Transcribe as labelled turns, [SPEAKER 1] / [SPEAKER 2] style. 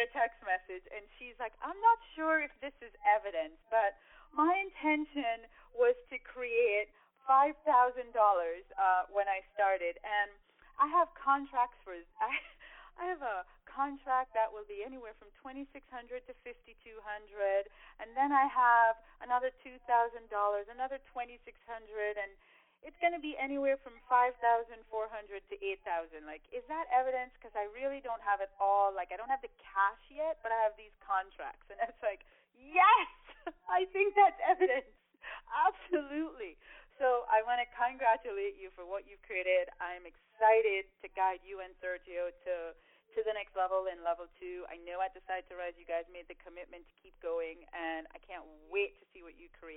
[SPEAKER 1] a text message, and she's like, I'm not sure if this is evidence, but my intention was to create $5,000 when I started, and I have contracts for I have a contract that will be anywhere from 2,600 to 5,200, and then I have another $2,000, another 2,600, and it's going to be anywhere from 5,400 to 8,000. Like, is that evidence? Because I really don't have it all. Like, I don't have the cash yet, but I have these contracts, and it's like, yes, I think that's evidence. Absolutely. So I want to congratulate you for what you've created. I'm excited to guide you and Sergio to the next level in level two. I know at Decide to Rise you guys made the commitment to keep going, and I can't wait to see what you create.